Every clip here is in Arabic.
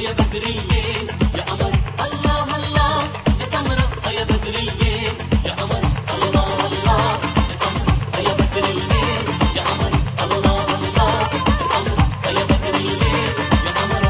يا بدرية يا قمر الله الله يا سمرة يا بدرية يا قمر الله الله يا سمرة يا بدرية يا قمر الله الله يا سمرة يا بدرية يا قمر.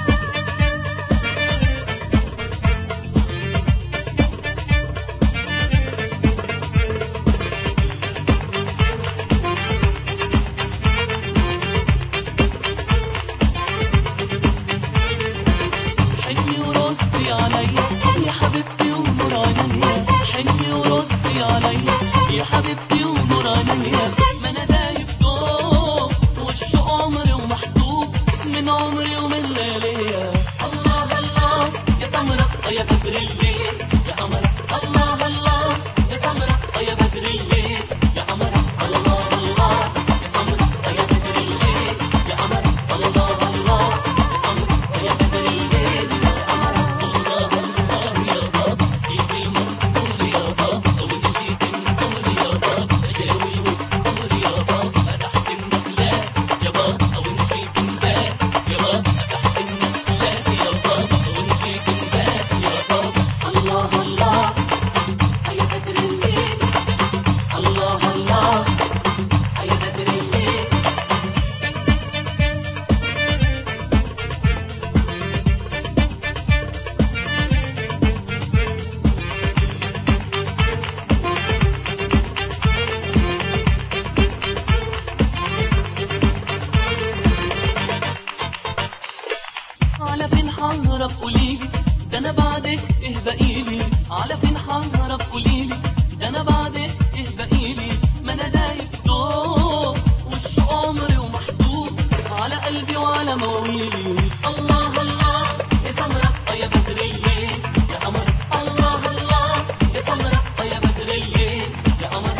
حني وردي عليا يا حبيبتي ونور عينيا، حني وردي عليا يا حبيبتي ونور عينيا، ما انا دايب دوب والشوق عمري ومحسوب من عمري ومن لياليا. الله الله يا سمرة يا بدرية يا قمر الله الله يا سمرة يا بدرية يا قمر الله الله يا سمرة يا بدرية يا قمر الله الله يا سمرة يا بدرية يا قمر الله الله يا بابا سيدي المنصور يا بابا وجيت النصور يا بابا جاوي والصبر يا بابا تحت النخلات يا بابا ونشيك الباب يا بابا تحت النخلات يا بابا ونشيك الباب يا بابا. الله الله يا بدرية الله الله يا بدرية. على فين حنهرب قوليلي ده انا بعدك ايه بقيلي، على فين حنهرب قوليلي ده انا بعدك ايه بقيلي، ما انا دايب دوب والشوق عمري ومحسوب على قلبي وعلى مواويلي. الله الله يا سمرة يا بدرية يا قمر الله الله يا سمرة يا بدرية يا قمر.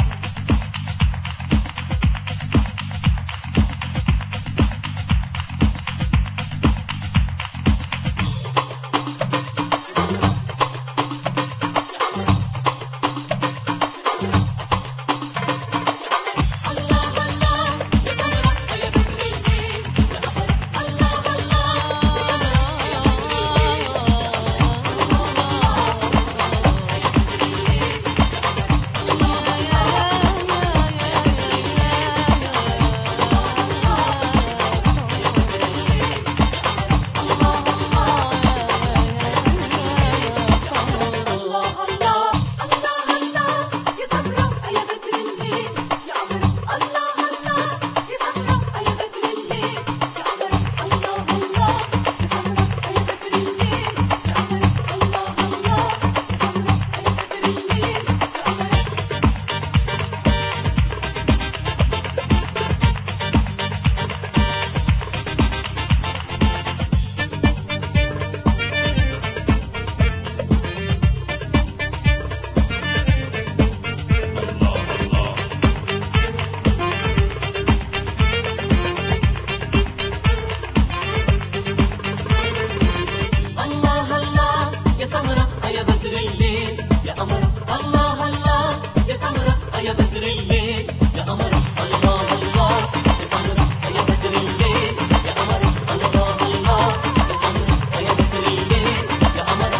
الله الله يا سمرة يا بدرية يا قمر الله الله يا سمرة يا بدرية يا قمر الله الله يا سمرة يا بدرية يا قمر الله الله يا سمرة يا بدرية يا قمر.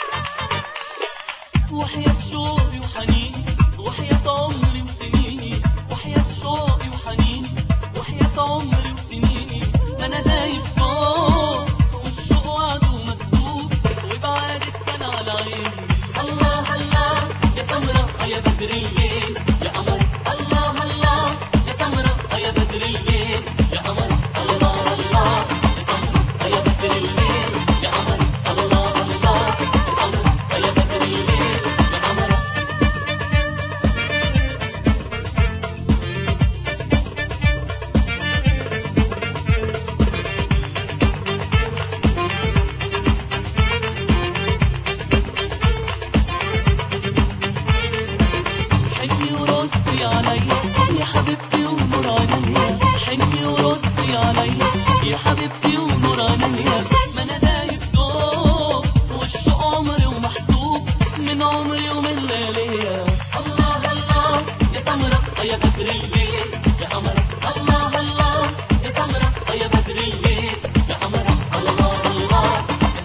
وحياة شوقي وحنيني وحياة عمري وسنيني، وحياة شوقي وحنيني وحياة عمري وسنيني، ما انا دايب فوق والشوق وعده مكتوب وبعادك كان على عيني. الله الله يا سمرة يا بدرية يا قمر الله الله يا سمرة يا بدرية يا قمر الله الله يا سمرة يا بدرية يا قمر الله الله يا سمرة يا بدرية يا قمر. حني وردي عليا يا حبيبتي ونور عينيا، حني وردي عليا يا حبيبتي ونور عينيا، ما انا دايب دوب والشوق عمري ومحسوب من عمري ومن لياليا. الله الله يا سمرة يا بدرية يا قمر الله الله يا سمرة يا بدرية يا قمر الله الله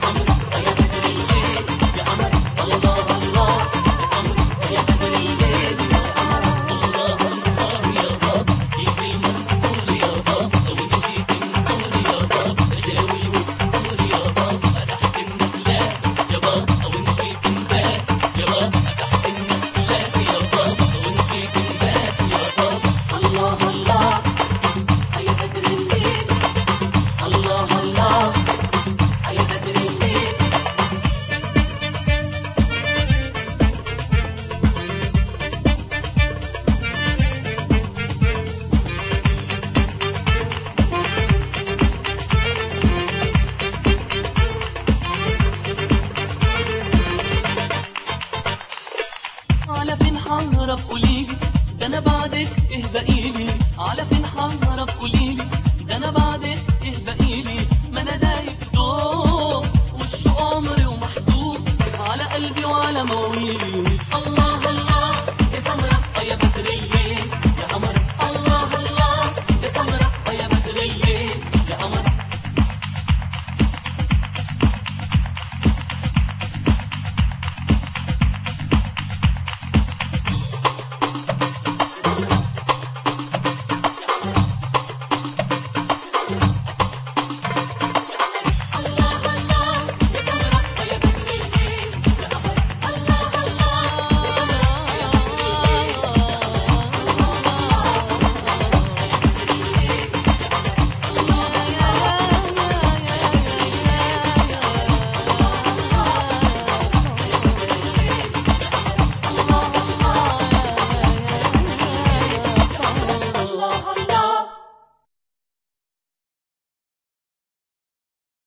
طب قولي